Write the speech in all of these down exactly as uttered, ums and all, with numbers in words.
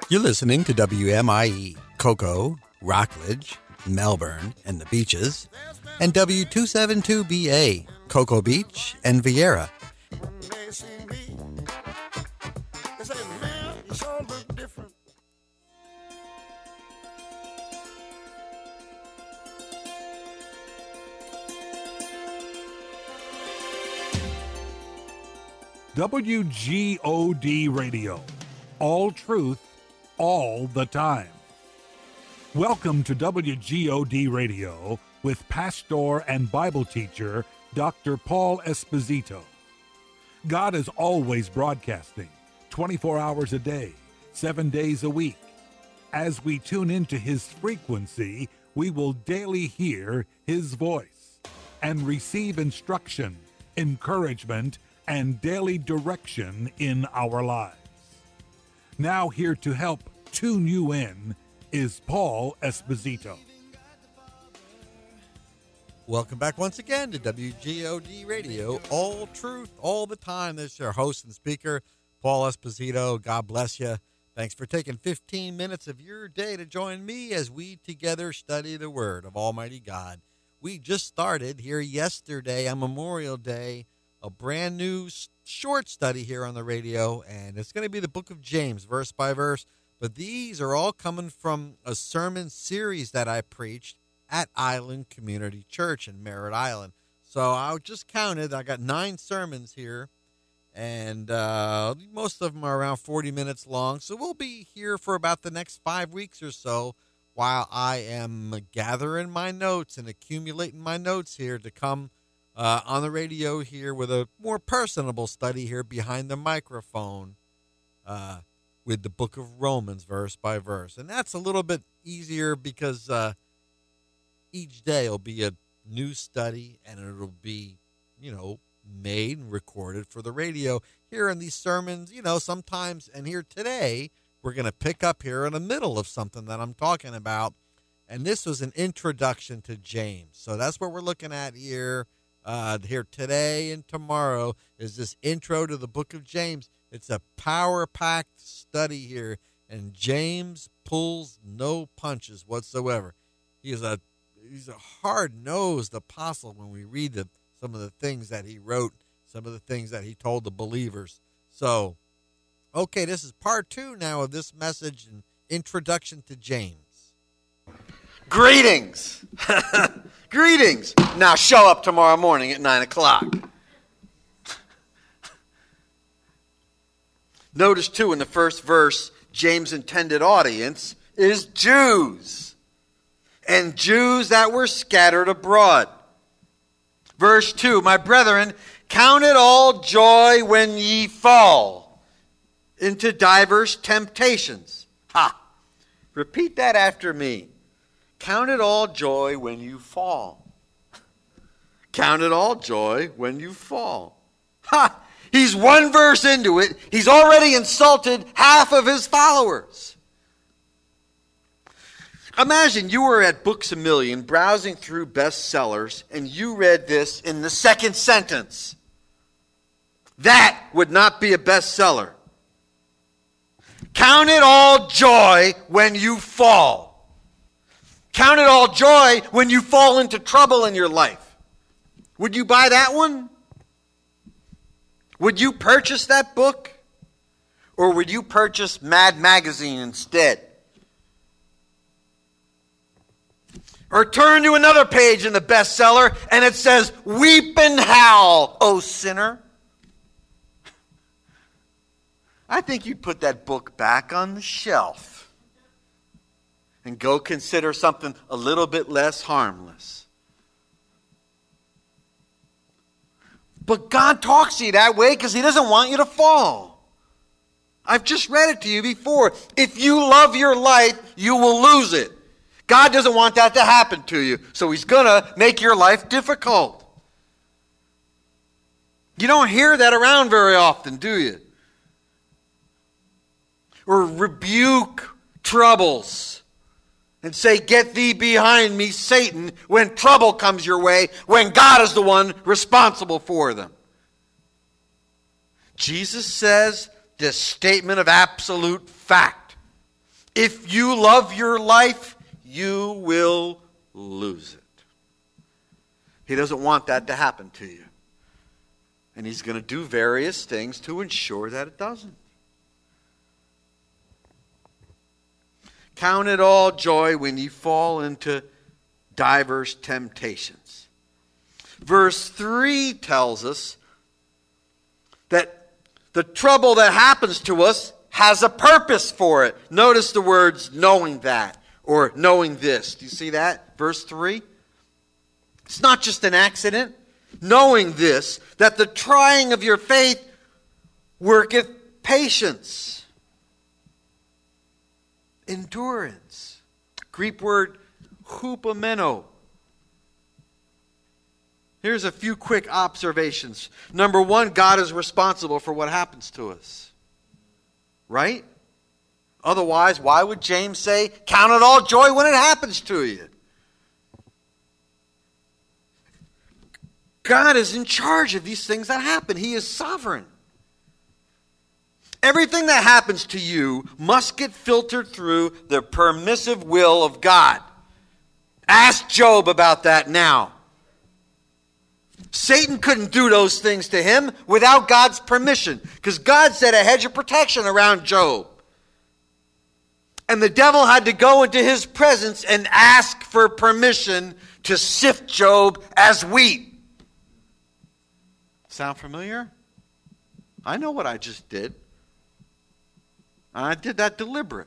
You're listening to W M I E, Cocoa, Rockledge, Melbourne, and the Beaches, and W two seventy-two B A, Cocoa Beach and Vieira. W G O D Radio. All truth, all the time. Welcome to W G O D Radio with pastor and Bible teacher Doctor Paul Esposito. God is always broadcasting, twenty-four hours a day, seven days a week. As we tune into his frequency, we will daily hear his voice and receive instruction, encouragement, and daily direction in our lives. Now here to help tune you in is Paul Esposito. Welcome back once again to W G O D Radio, all truth, all the time. This is your host and speaker, Paul Esposito. God bless you. Thanks for taking fifteen minutes of your day to join me as we together study the Word of Almighty God. We just started here yesterday on Memorial Day, a brand new short study here on the radio, and it's going to be the book of James, verse by verse. But these are all coming from a sermon series that I preached at Island Community Church in Merritt Island. So I just counted. I got nine sermons here, and uh, most of them are around forty minutes long. So we'll be here for about the next five weeks or so while I am gathering my notes and accumulating my notes here to come Uh, on the radio here with a more personable study here behind the microphone uh, with the book of Romans verse by verse. And that's a little bit easier because uh, each day will be a new study and it'll be, you know, made and recorded for the radio. Here in these sermons, you know, sometimes, and here today, we're going to pick up here in the middle of something that I'm talking about. And this was an introduction to James. So that's what we're looking at here. Uh, here today and tomorrow is this intro to the book of James. It's a power-packed study here, and James pulls no punches whatsoever. He is a he's a hard-nosed apostle when we read the, some of the things that he wrote, some of the things that he told the believers. So, okay, this is part two now of this message and introduction to James. Greetings. Greetings. Now show up tomorrow morning at nine o'clock. Notice, too, in the first verse, James' intended audience is Jews. And Jews that were scattered abroad. Verse two, my brethren, count it all joy when ye fall into diverse temptations. Ha! Repeat that after me. Count it all joy when you fall. Count it all joy when you fall. Ha! He's one verse into it. He's already insulted half of his followers. Imagine you were at Books A Million browsing through bestsellers and you read this in the second sentence. That would not be a bestseller. Count it all joy when you fall. Count it all joy when you fall into trouble in your life. Would you buy that one? Would you purchase that book? Or would you purchase Mad Magazine instead? Or turn to another page in the bestseller and it says, weep and howl, O sinner. I think you'd put that book back on the shelf and go consider something a little bit less harmless. But God talks to you that way because he doesn't want you to fall. I've just read it to you before. If you love your life, you will lose it. God doesn't want that to happen to you, so he's going to make your life difficult. You don't hear that around very often, do you? Or rebuke troubles and say, get thee behind me, Satan, when trouble comes your way, when God is the one responsible for them. Jesus says this statement of absolute fact. If you love your life, you will lose it. He doesn't want that to happen to you. And he's going to do various things to ensure that it doesn't. Count it all joy when you fall into diverse temptations. Verse three tells us that the trouble that happens to us has a purpose for it. Notice the words knowing that or knowing this. Do you see that? Verse three. It's not just an accident. Knowing this, that the trying of your faith worketh patience. Endurance. Greek word hupomeno. Here's a few quick observations. Number one, God is responsible for what happens to us. Right? Otherwise, why would James say, count it all joy when it happens to you? God is in charge of these things that happen. He is sovereign. Everything that happens to you must get filtered through the permissive will of God. Ask Job about that now. Satan couldn't do those things to him without God's permission, because God set a hedge of protection around Job. And the devil had to go into his presence and ask for permission to sift Job as wheat. Sound familiar? I know what I just did. And I did that deliberate.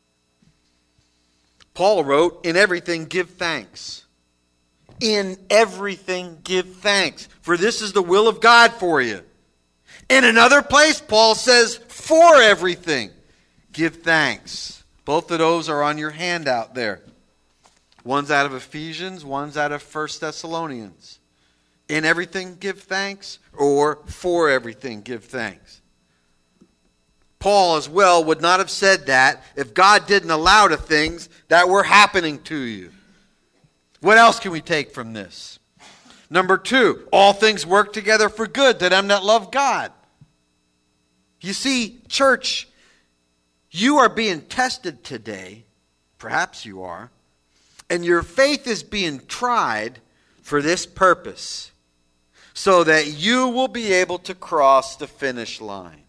Paul wrote, in everything give thanks. In everything give thanks. For this is the will of God for you. In another place, Paul says, for everything give thanks. Both of those are on your handout there. One's out of Ephesians, one's out of First Thessalonians. In everything give thanks, or for everything give thanks. Paul as well would not have said that if God didn't allow the things that were happening to you. What else can we take from this? Number two, all things work together for good to them that love God. You see, church, you are being tested today, perhaps you are, and your faith is being tried for this purpose, so that you will be able to cross the finish line.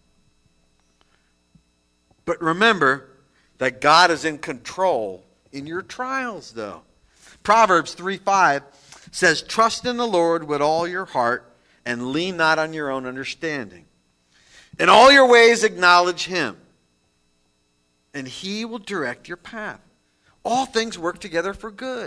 But remember that God is in control in your trials, though. Proverbs three five says, trust in the Lord with all your heart and lean not on your own understanding. In all your ways acknowledge him, and he will direct your path. All things work together for good.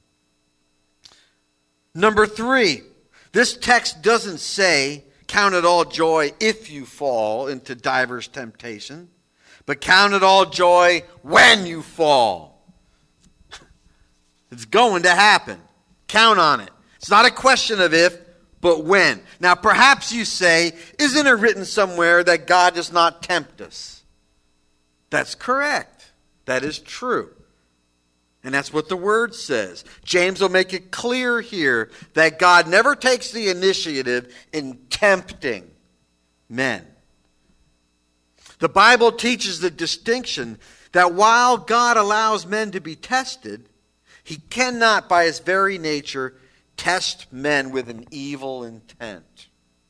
Number three, this text doesn't say, count it all joy if you fall into diverse temptation, but count it all joy when you fall. It's going to happen. Count on it. It's not a question of if, but when. Now, perhaps you say, isn't it written somewhere that God does not tempt us? That's correct. That is true. And that's what the word says. James will make it clear here that God never takes the initiative in tempting men. The Bible teaches the distinction that while God allows men to be tested, he cannot by his very nature test men with an evil intent.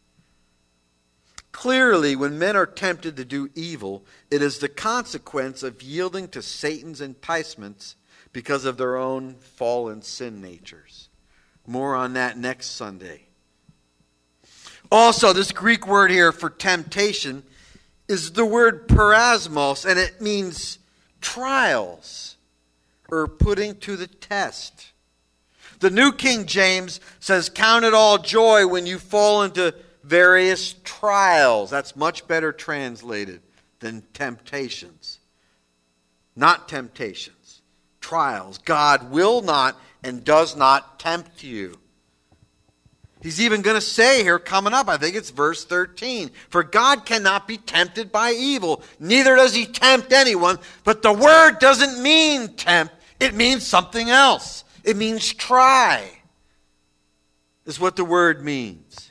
Clearly, when men are tempted to do evil, it is the consequence of yielding to Satan's enticements because of their own fallen sin natures. More on that next Sunday. Also, this Greek word here for temptation is the word parasmos, and it means trials or putting to the test. The New King James says, count it all joy when you fall into various trials. That's much better translated than temptations. Not temptations. Trials. God will not and does not tempt you. He's even going to say here coming up, I think it's verse thirteen, for God cannot be tempted by evil, neither does he tempt anyone. But the word doesn't mean tempt, it means something else. It means try, is what the word means.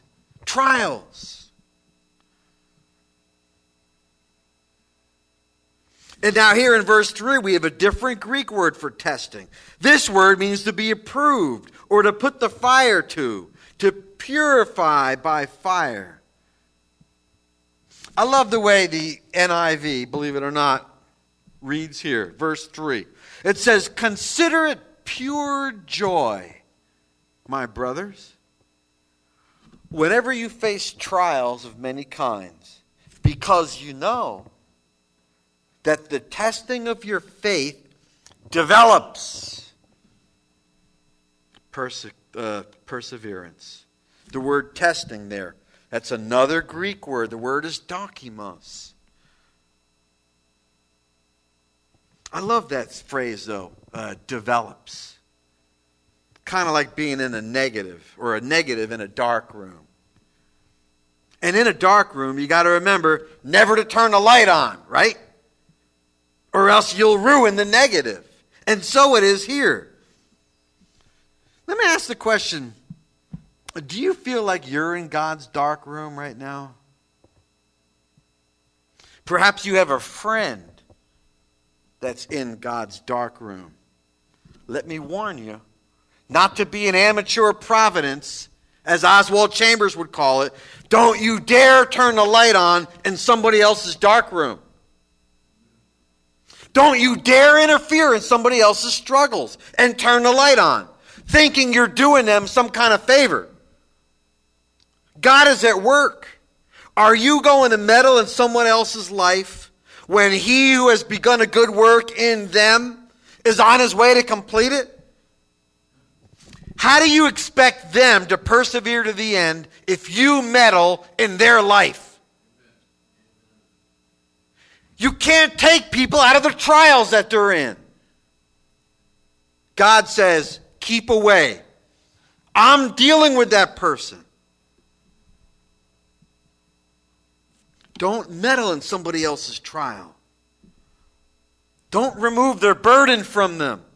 Trials. And now here in verse three, we have a different Greek word for testing. This word means to be approved or to put the fire to, to purify by fire. I love the way the N I V, believe it or not, reads here, verse three. It says, "Consider it pure joy, my brothers, whenever you face trials of many kinds, because you know that the testing of your faith develops perse- uh, perseverance." The word testing there, that's another Greek word. The word is dokimos. I love that phrase, though, uh, develops. Kind of like being in a negative, or a negative in a dark room. And in a dark room, you got to remember never to turn the light on, right? Or else you'll ruin the negative. And so it is here. Let me ask the question, do you feel like you're in God's dark room right now? Perhaps you have a friend that's in God's dark room. Let me warn you, not to be an amateur providence, as Oswald Chambers would call it. Don't you dare turn the light on in somebody else's dark room. Don't you dare interfere in somebody else's struggles and turn the light on, thinking you're doing them some kind of favor. God is at work. Are you going to meddle in someone else's life when he who has begun a good work in them is on his way to complete it? How do you expect them to persevere to the end if you meddle in their life? You can't take people out of the trials that they're in. God says, keep away. I'm dealing with that person. Don't meddle in somebody else's trial. Don't remove their burden from them.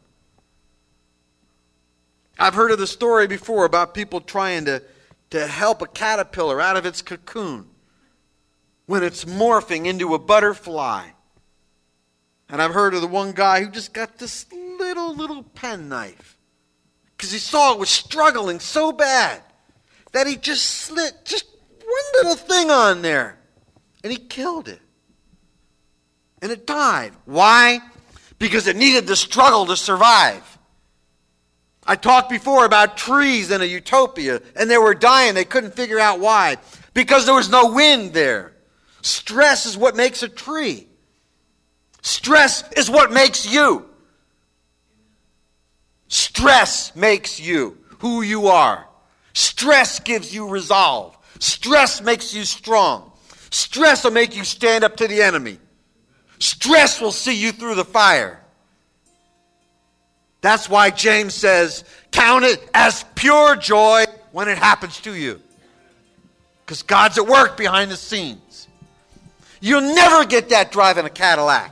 I've heard of the story before about people trying to, to help a caterpillar out of its cocoon when it's morphing into a butterfly. And I've heard of the one guy who just got this little, little penknife because he saw it was struggling so bad that he just slit just one little thing on there. And he killed it. And it died. Why? Because it needed the struggle to survive. I talked before about trees in a utopia, and they were dying. They couldn't figure out why. Because there was no wind there. Stress is what makes a tree. Stress is what makes you. Stress makes you who you are. Stress gives you resolve. Stress makes you strong. Stress will make you stand up to the enemy. Stress will see you through the fire. That's why James says, count it as pure joy when it happens to you. Because God's at work behind the scenes. You'll never get that driving a Cadillac.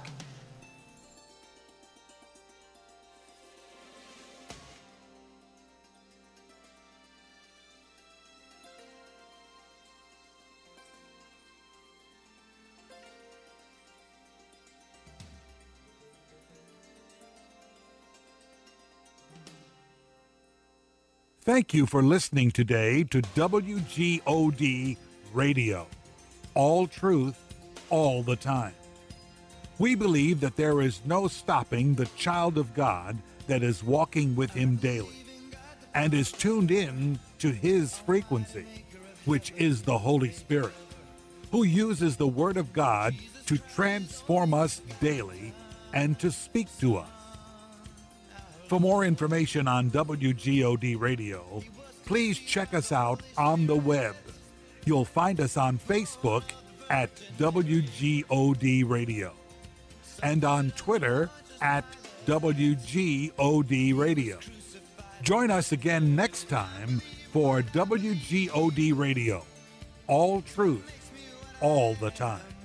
Thank you for listening today to W G O D Radio. All truth, all the time. We believe that there is no stopping the child of God that is walking with him daily and is tuned in to his frequency, which is the Holy Spirit, who uses the Word of God to transform us daily and to speak to us. For more information on W G O D Radio, please check us out on the web. You'll find us on Facebook at W G O D Radio and on Twitter at W G O D Radio. Join us again next time for W G O D Radio. All truth, all the time.